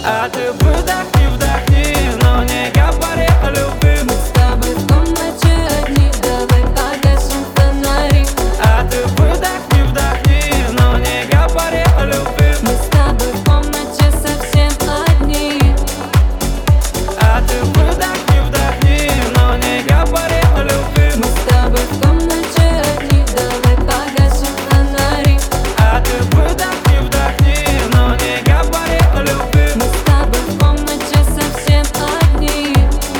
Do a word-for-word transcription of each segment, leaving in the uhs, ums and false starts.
А ты выдохни, вдохни, но не говори о любви. Мы с тобой в комнате одни, давай погасим фонари. А ты выдохни, вдохни, но не говори о любви. Мы с тобой в комнате совсем одни. А ты выдохни, вдохни, но не говори о любви. Мы с тобой в комнате одни, давай погасим фонари. А ты выдохни, вдохни, но не говори о любви. Мы с тобой в комнате совсем одни.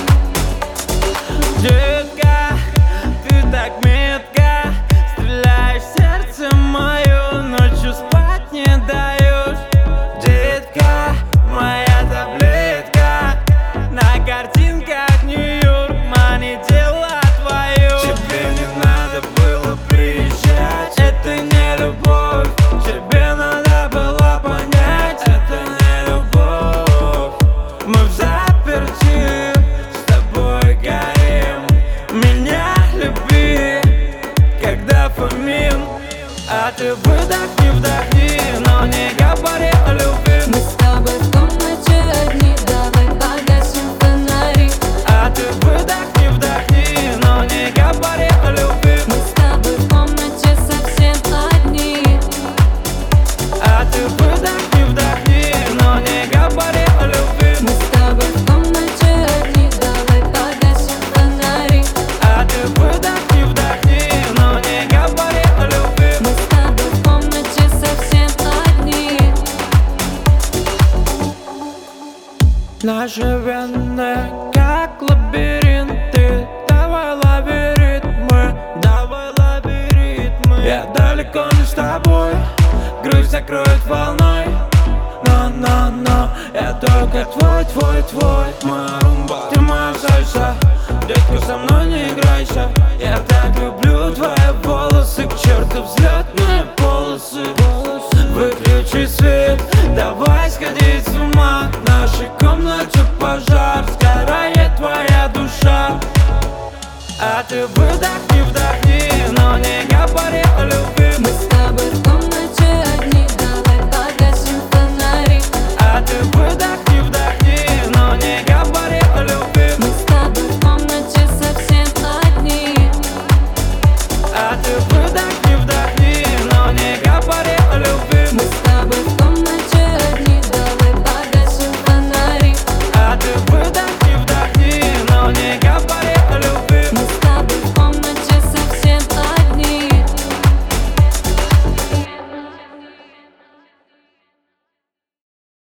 Детка, ты так метко стреляешь в сердце мое, ночью спать не даешь. Детка, моя таблетка, на картинках Нью-Йорк, мани, дело твое. Тебе не надо было приезжать, это не любовь. Тебе надо было понять, это не любовь. Мы в заперти с тобой горим. Меня люби, когда фамин. А ты выдохни, вдохни, но не говори о любви. Мы с тобой в комнате одни, давай погасим фонари. А ты выдохни, вдохни, но не говори о любви. Мы с тобой в комнате совсем одни. А ты выдохни, вдохни, но не говори о любви. Мы с тобой в комнате одни, давай погасим фонари. А ты выдохни, вдохни, но не говори о любви. Мы с тобой в комнате совсем одни. Наши вены как лабиринты. Давай лови ритмы, давай лови ритмы. Я далеко не с тобой, грусть закроет волной. Но-но-но, я только твой, твой, твой. Моя румба, ты моя сальса. Детка, со мной не играйся. Я так люблю твои волосы, к черту взлетные полосы. Выключи свет, давай сходить с ума. В нашей комнате пожар, сгорает твоя душа. А ты выдохни, вдохни, но не